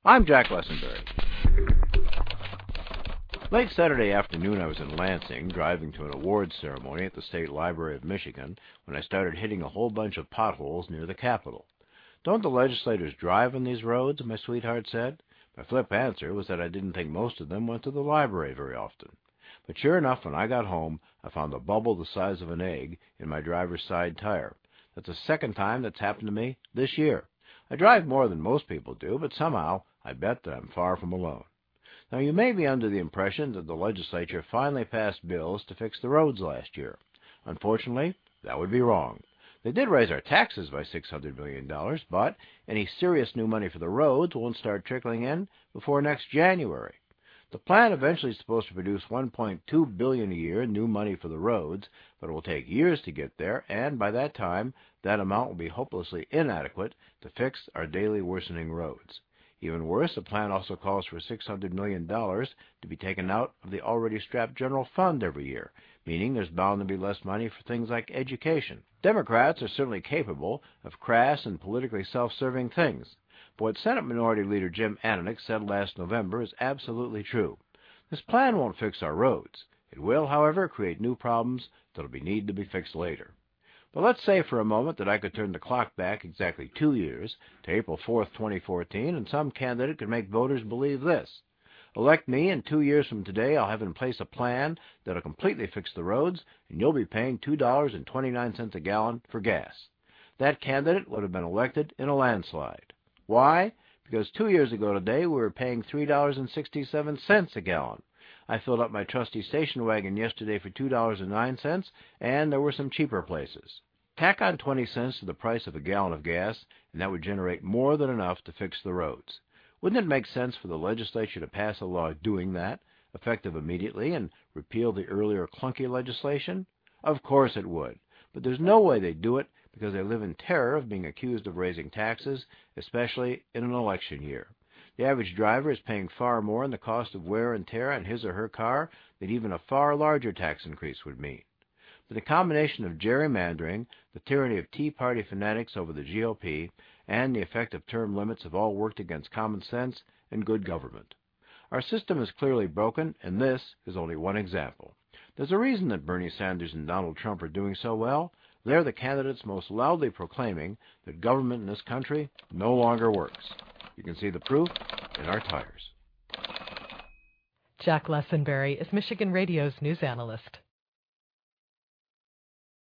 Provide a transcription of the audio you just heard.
I'm Jack Lessenberry. Late Saturday afternoon, I was in Lansing, driving to an awards ceremony at the State Library of Michigan, when I started hitting a whole bunch of potholes near the Capitol. "Don't the legislators drive on these roads?" my sweetheart said. My flip answer was that I didn't think most of them went to the library very often. But sure enough, when I got home, I found a bubble the size of an egg in my driver's side tire. That's the second time that's happened to me this year. I drive more than most people do, but somehow I bet that I'm far from alone. Now, you may be under the impression that the legislature finally passed bills to fix the roads last year. Unfortunately, that would be wrong. They did raise our taxes by $600 million, but any serious new money for the roads won't start trickling in before next January. The plan eventually is supposed to produce $1.2 billion a year in new money for the roads, but it will take years to get there, and by that time, that amount will be hopelessly inadequate to fix our daily worsening roads. Even worse, the plan also calls for $600 million to be taken out of the already strapped general fund every year, meaning there's bound to be less money for things like education. Democrats are certainly capable of crass and politically self-serving things, but what Senate Minority Leader Jim Ananich said last November is absolutely true. This plan won't fix our roads. It will, however, create new problems that will need to be fixed later. But let's say for a moment that I could turn the clock back exactly 2 years to April 4th, 2014, and some candidate could make voters believe this. Elect me, and 2 years from today I'll have in place a plan that'll completely fix the roads, and you'll be paying $2.29 a gallon for gas. That candidate would have been elected in a landslide. Why? Because 2 years ago today we were paying $3.67 a gallon. I filled up my trusty station wagon yesterday for $2.09, and there were some cheaper places. Tack on 20 cents to the price of a gallon of gas, and that would generate more than enough to fix the roads. Wouldn't it make sense for the legislature to pass a law doing that, effective immediately, and repeal the earlier clunky legislation? Of course it would, but there's no way they'd do it because they live in terror of being accused of raising taxes, especially in an election year. The average driver is paying far more in the cost of wear and tear on his or her car than even a far larger tax increase would mean. But the combination of gerrymandering, the tyranny of Tea Party fanatics over the GOP, and the effect of term limits have all worked against common sense and good government. Our system is clearly broken, and this is only one example. There's a reason that Bernie Sanders and Donald Trump are doing so well. They're the candidates most loudly proclaiming that government in this country no longer works. You can see the proof in our tires. Jack Lessenberry is Michigan Radio's news analyst.